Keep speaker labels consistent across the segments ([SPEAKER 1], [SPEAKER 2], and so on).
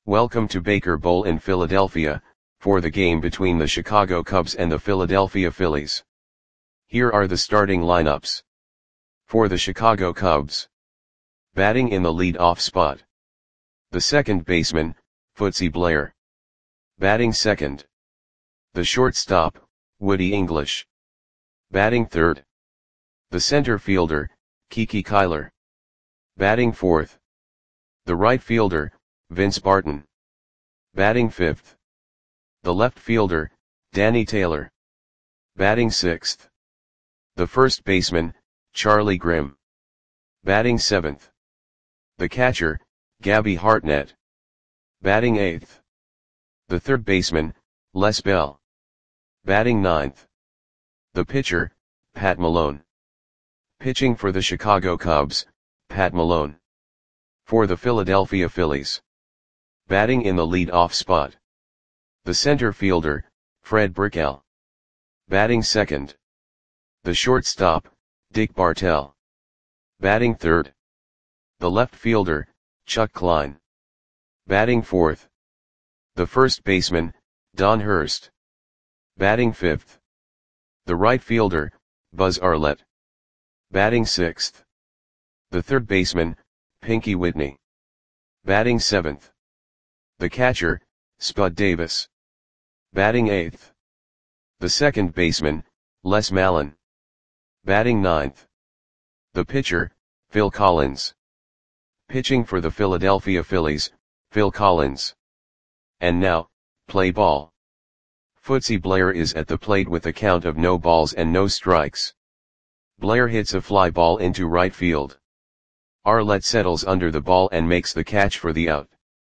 [SPEAKER 1] Welcome to Baker Bowl in Philadelphia, for the game between the Chicago Cubs and the Philadelphia Phillies. Here are the starting lineups. For the Chicago Cubs. Batting in the lead-off spot. The second baseman, Footsy Blair. Batting second. The shortstop, Woody English. Batting third. The center fielder, Kiki Kyler. Batting fourth. The right fielder, Vince Barton. Batting fifth. The left fielder, Danny Taylor. Batting sixth. The first baseman, Charlie Grimm. Batting seventh. The catcher, Gabby Hartnett. Batting eighth. The third baseman, Les Bell. Batting ninth. The pitcher, Pat Malone. Pitching for the Chicago Cubs, Pat Malone. For the Philadelphia Phillies. Batting in the lead-off spot. The center fielder, Fred Brickell. Batting second. The shortstop, Dick Bartell. Batting third. The left fielder, Chuck Klein. Batting fourth. The first baseman, Don Hurst. Batting fifth. The right fielder, Buzz Arlett. Batting sixth. The third baseman, Pinky Whitney. Batting seventh. The catcher, Spud Davis. Batting eighth. The second baseman, Les Mallon. Batting ninth. The pitcher, Phil Collins. Pitching for the Philadelphia Phillies, Phil Collins. And now, play ball. Footsy Blair is at the plate with a count of no balls and no strikes. Blair hits a fly ball into right field. Arlett settles under the ball and makes the catch for the out.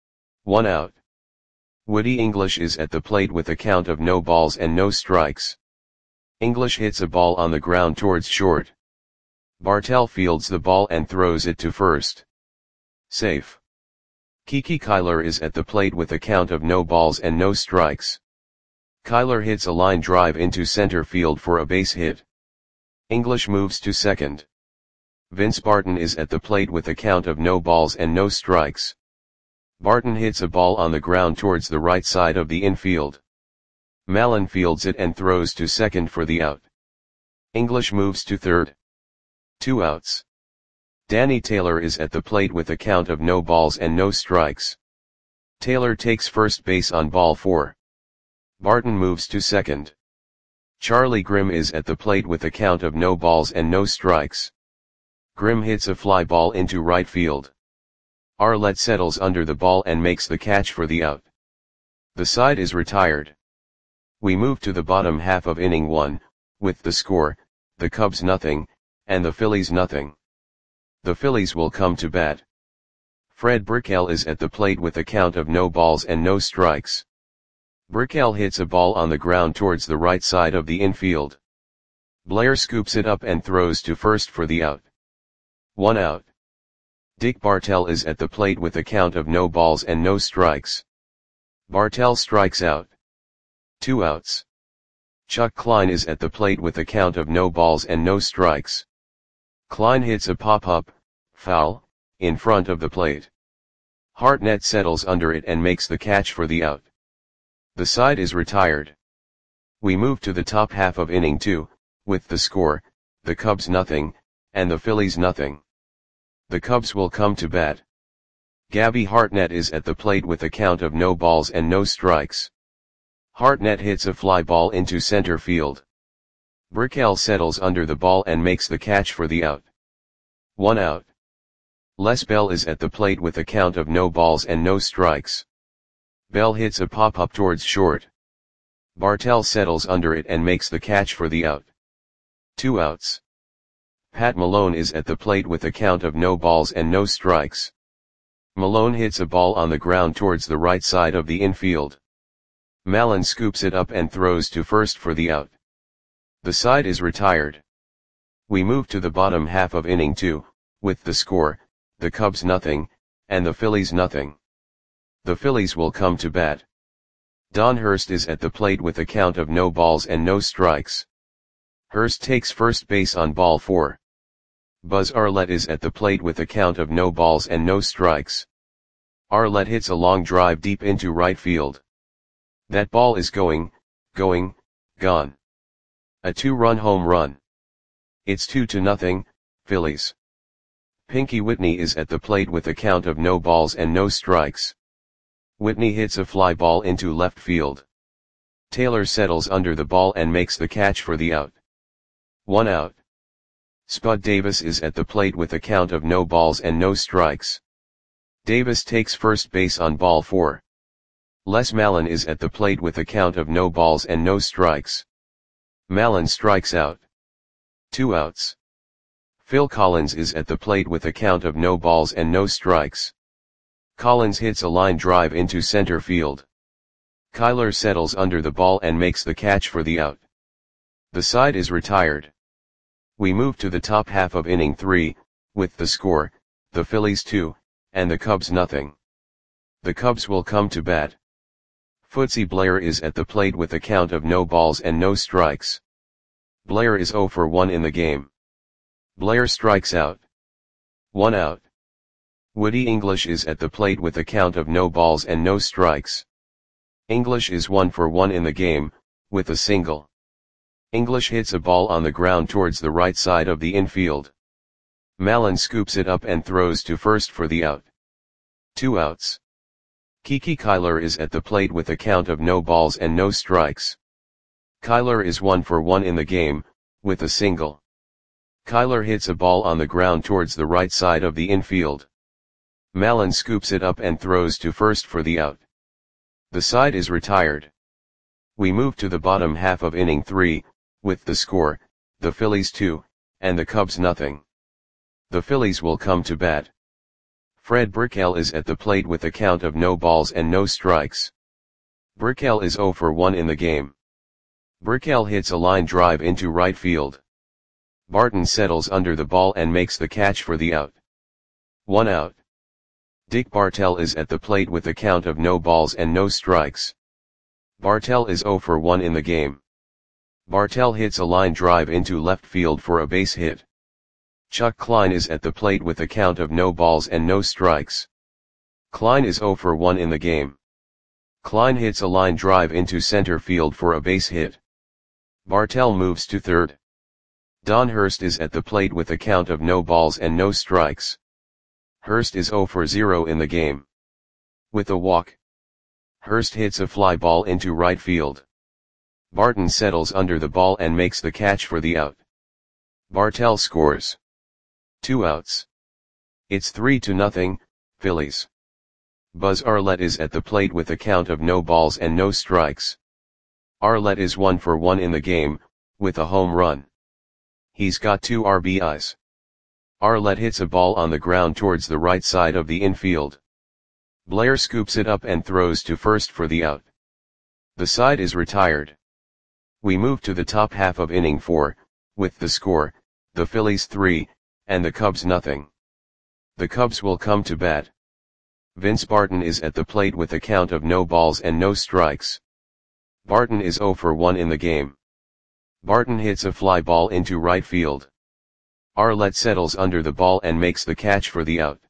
[SPEAKER 1] 1 out. Woody English is at the plate with a count of no balls and no strikes. English hits a ball on the ground towards short. Bartell fields the ball and throws it to first. Safe. Kiki Kyler is at the plate with a count of no balls and no strikes. Kyler hits a line drive into center field for a base hit. English moves to second. Vince Barton is at the plate with a count of no balls and no strikes. Barton hits a ball on the ground towards the right side of the infield. Mallon fields it and throws to second for the out. English moves to third. 2 outs. Danny Taylor is at the plate with a count of no balls and no strikes. Taylor takes first base on ball 4. Barton moves to second. Charlie Grimm is at the plate with a count of no balls and no strikes. Grimm hits a fly ball into right field. Arlett settles under the ball and makes the catch for the out. The side is retired. We move to the bottom half of inning 1, with the score, the Cubs nothing, and the Phillies nothing. The Phillies will come to bat. Fred Brickell is at the plate with a count of no balls and no strikes. Brickell hits a ball on the ground towards the right side of the infield. Blair scoops it up and throws to first for the out. 1 out. Dick Bartell is at the plate with a count of no balls and no strikes. Bartell strikes out. 2 outs. Chuck Klein is at the plate with a count of no balls and no strikes. Klein hits a pop-up, foul, in front of the plate. Hartnett settles under it and makes the catch for the out. The side is retired. We move to the top half of inning 2, with the score, the Cubs nothing, and the Phillies nothing. The Cubs will come to bat. Gabby Hartnett is at the plate with a count of no balls and no strikes. Hartnett hits a fly ball into center field. Brickell settles under the ball and makes the catch for the out. 1 out. Les Bell is at the plate with a count of no balls and no strikes. Bell hits a pop-up towards short. Bartell settles under it and makes the catch for the out. 2 outs. Pat Malone is at the plate with a count of no balls and no strikes. Malone hits a ball on the ground towards the right side of the infield. Mallon scoops it up and throws to first for the out. The side is retired. We move to the bottom half of inning 2, with the score, the Cubs nothing, and the Phillies nothing. The Phillies will come to bat. Don Hurst is at the plate with a count of no balls and no strikes. Hurst takes first base on ball 4. Buzz Arlett is at the plate with a count of no balls and no strikes. Arlett hits a long drive deep into right field. That ball is going, gone. A 2-run home run. It's 2-0, Phillies. Pinky Whitney is at the plate with a count of no balls and no strikes. Whitney hits a fly ball into left field. Taylor settles under the ball and makes the catch for the out. 1 out. Spud Davis is at the plate with a count of no balls and no strikes. Davis takes first base on ball 4. Les Mallon is at the plate with a count of no balls and no strikes. Mallon strikes out. 2 outs. Phil Collins is at the plate with a count of no balls and no strikes. Collins hits a line drive into center field. Kyler settles under the ball and makes the catch for the out. The side is retired. We move to the top half of inning 3, with the score, the Phillies 2, and the Cubs nothing. The Cubs will come to bat. Footsy Blair is at the plate with a count of no balls and no strikes. Blair is 0 for 1 in the game. Blair strikes out. 1 out. Woody English is at the plate with a count of no balls and no strikes. English is 1 for 1 in the game, with a single. English hits a ball on the ground towards the right side of the infield. Mallon scoops it up and throws to first for the out. 2 outs. Kiki Kyler is at the plate with a count of no balls and no strikes. Kyler is 1 for 1 in the game, with a single. Kyler hits a ball on the ground towards the right side of the infield. Mallon scoops it up and throws to first for the out. The side is retired. We move to the bottom half of inning 3, with the score, the Phillies 2, and the Cubs nothing. The Phillies will come to bat. Fred Brickell is at the plate with a count of no balls and no strikes. Brickell is 0 for 1 in the game. Brickell hits a line drive into right field. Barton settles under the ball and makes the catch for the out. 1 out. Dick Bartell is at the plate with a count of no balls and no strikes. Bartell is 0 for 1 in the game. Bartell hits a line drive into left field for a base hit. Chuck Klein is at the plate with a count of no balls and no strikes. Klein is 0 for 1 in the game. Klein hits a line drive into center field for a base hit. Bartell moves to third. Don Hurst is at the plate with a count of no balls and no strikes. Hurst is 0 for 0 in the game. With a walk, Hurst hits a fly ball into right field. Barton settles under the ball and makes the catch for the out. Bartell scores. 2 outs. It's 3-0, Phillies. Buzz Arlett is at the plate with a count of no balls and no strikes. Arlett is 1 for 1 in the game, with a home run. He's got 2 RBIs. Arlett hits a ball on the ground towards the right side of the infield. Blair scoops it up and throws to first for the out. The side is retired. We move to the top half of inning 4, with the score, the Phillies 3, and the Cubs nothing. The Cubs will come to bat. Vince Barton is at the plate with a count of no balls and no strikes. Barton is 0 for 1 in the game. Barton hits a fly ball into right field. Arlett settles under the ball and makes the catch for the out.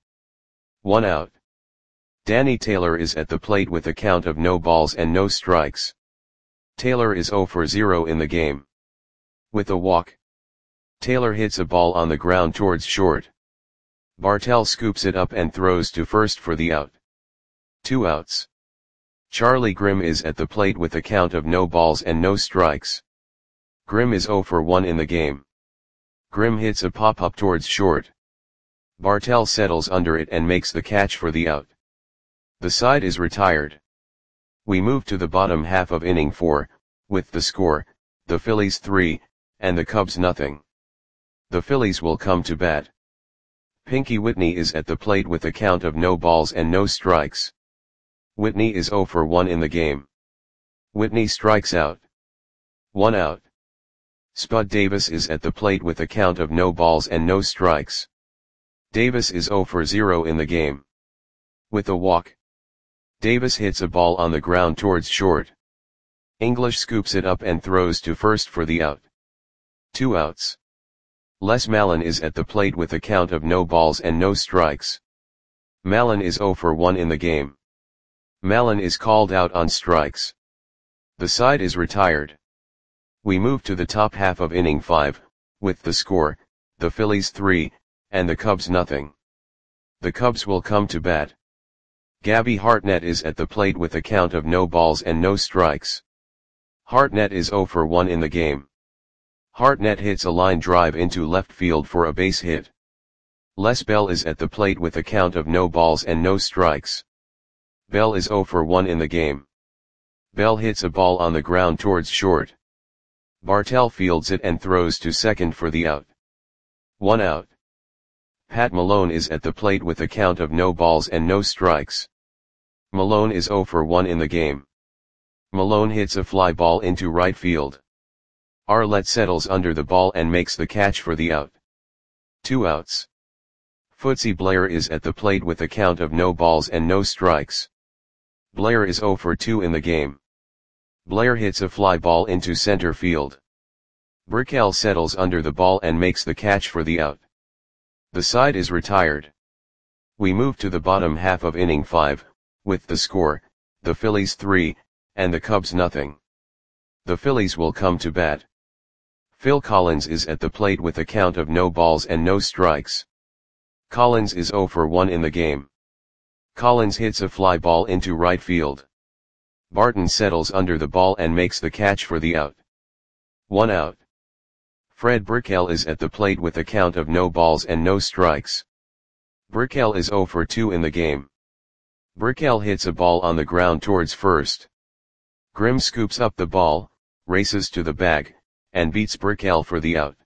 [SPEAKER 1] 1 out. Danny Taylor is at the plate with a count of no balls and no strikes. Taylor is 0 for 0 in the game. With a walk, Taylor hits a ball on the ground towards short. Bartell scoops it up and throws to first for the out. 2 outs. Charlie Grimm is at the plate with a count of no balls and no strikes. Grimm is 0 for 1 in the game. Grimm hits a pop-up towards short. Bartell settles under it and makes the catch for the out. The side is retired. We move to the bottom half of inning 4, with the score, the Phillies 3, and the Cubs nothing. The Phillies will come to bat. Pinky Whitney is at the plate with a count of no balls and no strikes. Whitney is 0 for 1 in the game. Whitney strikes out. 1 out. Spud Davis is at the plate with a count of no balls and no strikes. Davis is 0 for 0 in the game. With a walk, Davis hits a ball on the ground towards short. English scoops it up and throws to first for the out. 2 outs. Les Mallon is at the plate with a count of no balls and no strikes. Mallon is 0 for 1 in the game. Mallon is called out on strikes. The side is retired. We move to the top half of inning 5, with the score, the Phillies 3, and the Cubs nothing. The Cubs will come to bat. Gabby Hartnett is at the plate with a count of no balls and no strikes. Hartnett is 0 for 1 in the game. Hartnett hits a line drive into left field for a base hit. Les Bell is at the plate with a count of no balls and no strikes. Bell is 0 for 1 in the game. Bell hits a ball on the ground towards short. Bartell fields it and throws to second for the out. 1 out. Pat Malone is at the plate with a count of no balls and no strikes. Malone is 0 for 1 in the game. Malone hits a fly ball into right field. Arlett settles under the ball and makes the catch for the out. 2 outs. Footsy Blair is at the plate with a count of no balls and no strikes. Blair is 0 for 2 in the game. Blair hits a fly ball into center field. Burkell settles under the ball and makes the catch for the out. The side is retired. We move to the bottom half of inning 5, with the score, the Phillies 3, and the Cubs nothing. The Phillies will come to bat. Phil Collins is at the plate with a count of no balls and no strikes. Collins is 0 for 1 in the game. Collins hits a fly ball into right field. Barton settles under the ball and makes the catch for the out. 1 out. Fred Burkell is at the plate with a count of no balls and no strikes. Burkell is 0 for 2 in the game. Burkell hits a ball on the ground towards first. Grimm scoops up the ball, races to the bag, and beats Burkell for the out.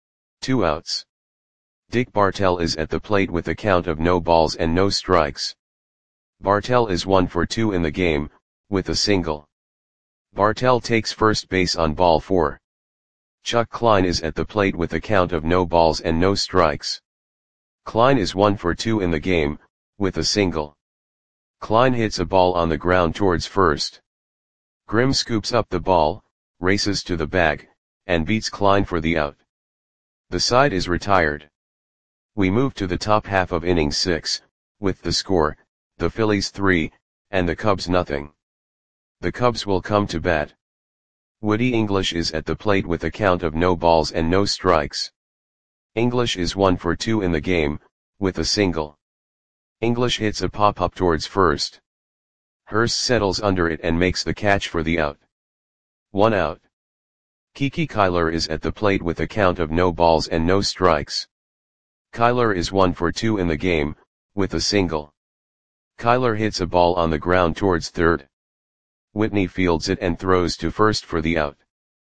[SPEAKER 1] 2 outs. Dick Bartell is at the plate with a count of no balls and no strikes. Bartell is 1 for 2 in the game, with a single. Bartell takes first base on ball 4. Chuck Klein is at the plate with a count of no balls and no strikes. Klein is 1 for 2 in the game, with a single. Klein hits a ball on the ground towards first. Grimm scoops up the ball, races to the bag, and beats Klein for the out. The side is retired. We move to the top half of inning 6, with the score, the Phillies 3, and the Cubs nothing. The Cubs will come to bat. Woody English is at the plate with a count of no balls and no strikes. English is 1 for 2 in the game, with a single. English hits a pop-up towards first. Hurst settles under it and makes the catch for the out. 1 out. Kiki Kyler is at the plate with a count of no balls and no strikes. Kyler is 1 for 2 in the game, with a single. Kyler hits a ball on the ground towards third. Whitney fields it and throws to first for the out.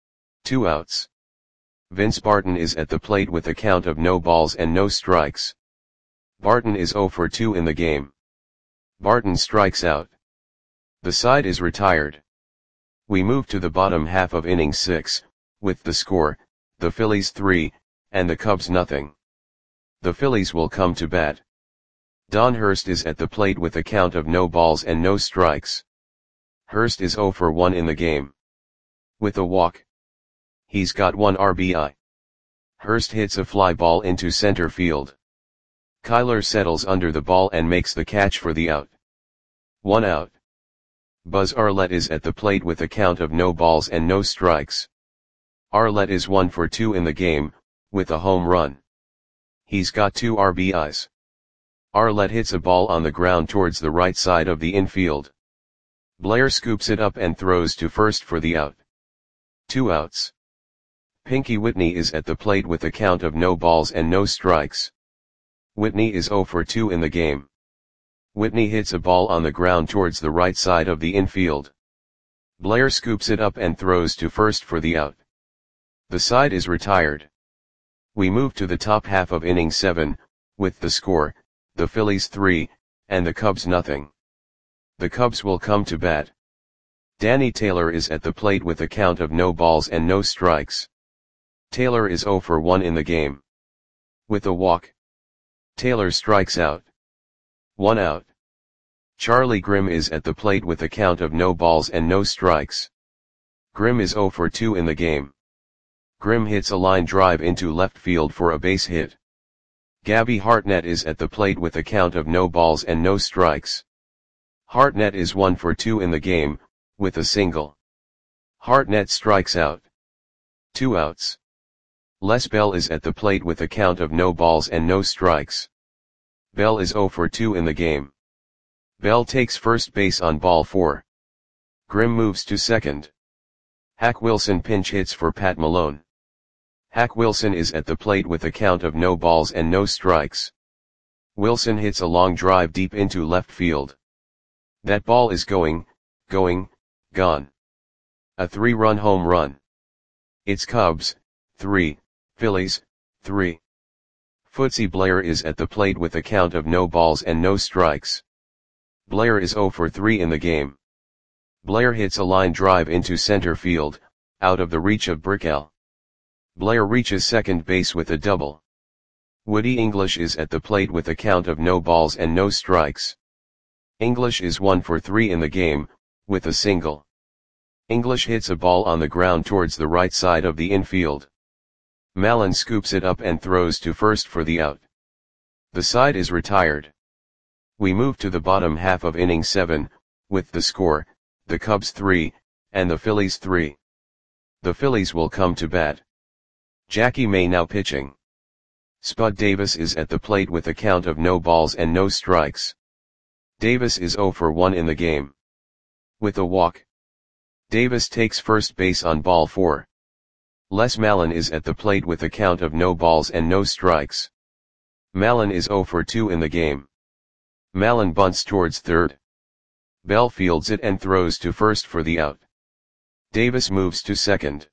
[SPEAKER 1] 2 outs. Vince Barton is at the plate with a count of no balls and no strikes. Barton is 0 for 2 in the game. Barton strikes out. The side is retired. We move to the bottom half of inning 6, with the score, the Phillies 3, and the Cubs nothing. The Phillies will come to bat. Don Hurst is at the plate with a count of no balls and no strikes. Hurst is 0 for 1 in the game. With a walk. He's got 1 RBI. Hurst hits a fly ball into center field. Kyler settles under the ball and makes the catch for the out. 1 out. Buzz Arlett is at the plate with a count of no balls and no strikes. Arlett is 1 for 2 in the game, with a home run. He's got 2 RBIs. Arlett hits a ball on the ground towards the right side of the infield. Blair scoops it up and throws to first for the out. 2 outs. Pinky Whitney is at the plate with a count of no balls and no strikes. Whitney is 0 for 2 in the game. Whitney hits a ball on the ground towards the right side of the infield. Blair scoops it up and throws to first for the out. The side is retired. We move to the top half of inning 7, with the score, the Phillies 3, and the Cubs nothing. The Cubs will come to bat. Danny Taylor is at the plate with a count of no balls and no strikes. Taylor is 0 for 1 in the game. With a walk. Taylor strikes out. 1 out. Charlie Grimm is at the plate with a count of no balls and no strikes. Grimm is 0 for 2 in the game. Grimm hits a line drive into left field for a base hit. Gabby Hartnett is at the plate with a count of no balls and no strikes. Hartnett is 1 for 2 in the game, with a single. Hartnett strikes out. 2 outs. Les Bell is at the plate with a count of no balls and no strikes. Bell is 0 for 2 in the game. Bell takes first base on ball 4. Grimm moves to second. Hack Wilson pinch hits for Pat Malone. Hack Wilson is at the plate with a count of no balls and no strikes. Wilson hits a long drive deep into left field. That ball is gone. A 3-run home run. It's Cubs, 3, Phillies, 3. Footsy Blair is at the plate with a count of no balls and no strikes. Blair is 0 for 3 in the game. Blair hits a line drive into center field, out of the reach of Burkell. Blair reaches second base with a double. Woody English is at the plate with a count of no balls and no strikes. English is 1 for 3 in the game, with a single. English hits a ball on the ground towards the right side of the infield. Mallon scoops it up and throws to first for the out. The side is retired. We move to the bottom half of inning 7, with the score, the Cubs 3, and the Phillies 3. The Phillies will come to bat. Jackie May now pitching. Spud Davis is at the plate with a count of no balls and no strikes. Davis is 0 for 1 in the game. With a walk. Davis takes first base on ball 4. Les Mallon is at the plate with a count of no balls and no strikes. Mallon is 0 for 2 in the game. Mallon bunts towards third. Bell fields it and throws to first for the out. Davis moves to second.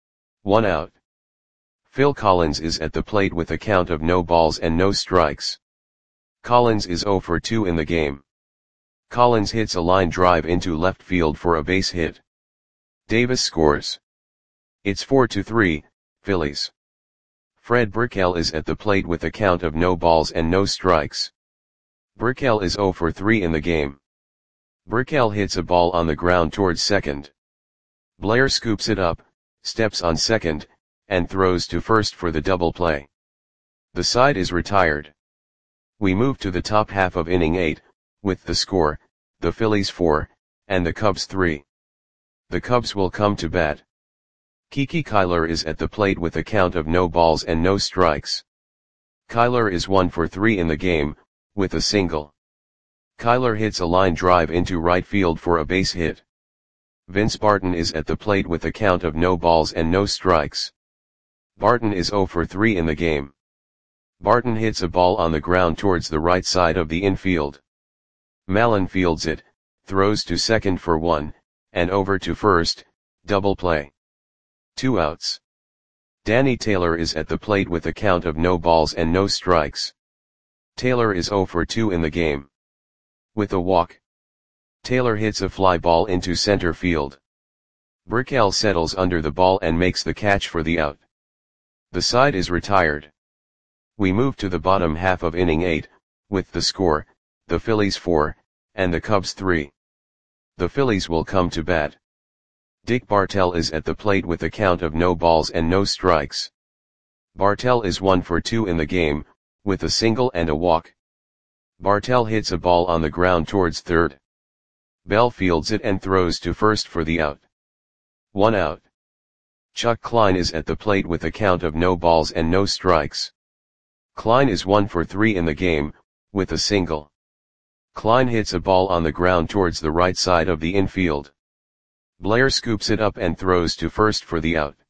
[SPEAKER 1] 1 out. Phil Collins is at the plate with a count of no balls and no strikes. Collins is 0 for 2 in the game. Collins hits a line drive into left field for a base hit. Davis scores. It's 4-3, Phillies. Fred Burkell is at the plate with a count of no balls and no strikes. Burkell is 0 for 3 in the game. Burkell hits a ball on the ground towards second. Blair scoops it up, steps on second, and throws to first for the double play. The side is retired. We move to the top half of inning 8, with the score, the Phillies 4, and the Cubs 3. The Cubs will come to bat. Kiki Kyler is at the plate with a count of no balls and no strikes. Kyler is 1 for 3 in the game, with a single. Kyler hits a line drive into right field for a base hit. Vince Barton is at the plate with a count of no balls and no strikes. Barton is 0 for 3 in the game. Barton hits a ball on the ground towards the right side of the infield. Mallon fields it, throws to second for 1, and over to first, double play. 2 outs. Danny Taylor is at the plate with a count of no balls and no strikes. Taylor is 0 for 2 in the game. With a walk. Taylor hits a fly ball into center field. Burkell settles under the ball and makes the catch for the out. The side is retired. We move to the bottom half of inning 8, with the score, the Phillies 4, and the Cubs 3. The Phillies will come to bat. Dick Bartell is at the plate with a count of no balls and no strikes. Bartell is 1 for 2 in the game, with a single and a walk. Bartell hits a ball on the ground towards third. Bell fields it and throws to first for the out. 1 out. Chuck Klein is at the plate with a count of no balls and no strikes. Klein is 1 for 3 in the game, with a single. Klein hits a ball on the ground towards the right side of the infield. Blair scoops it up and throws to first for the out.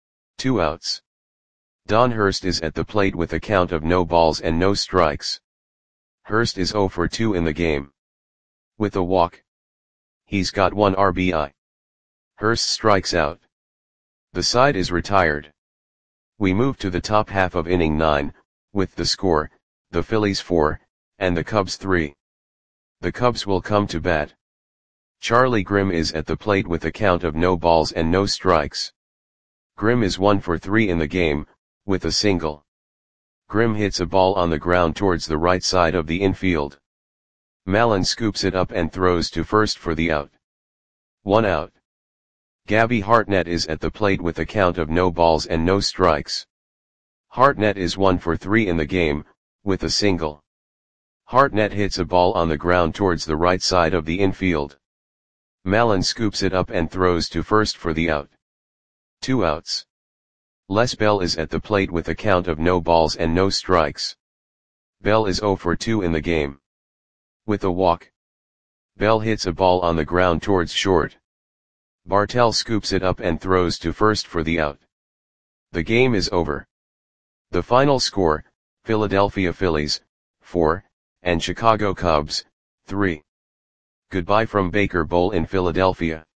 [SPEAKER 1] 2 outs. Don Hurst is at the plate with a count of no balls and no strikes. Hurst is 0 for 2 in the game. With a walk. He's got 1 RBI. Hurst strikes out. The side is retired. We move to the top half of inning 9, with the score, the Phillies 4, and the Cubs 3. The Cubs will come to bat. Charlie Grimm is at the plate with a count of no balls and no strikes. Grimm is 1 for 3 in the game, with a single. Grimm hits a ball on the ground towards the right side of the infield. Mallon scoops it up and throws to first for the out. 1 out. Gabby Hartnett is at the plate with a count of no balls and no strikes. Hartnett is 1 for 3 in the game, with a single. Hartnett hits a ball on the ground towards the right side of the infield. Mallon scoops it up and throws to first for the out. 2 outs. Les Bell is at the plate with a count of no balls and no strikes. Bell is 0 for 2 in the game. With a walk, Bell hits a ball on the ground towards short. Bartell scoops it up and throws to first for the out. The game is over. The final score, Philadelphia Phillies, 4, and Chicago Cubs, 3. Goodbye from Baker Bowl in Philadelphia.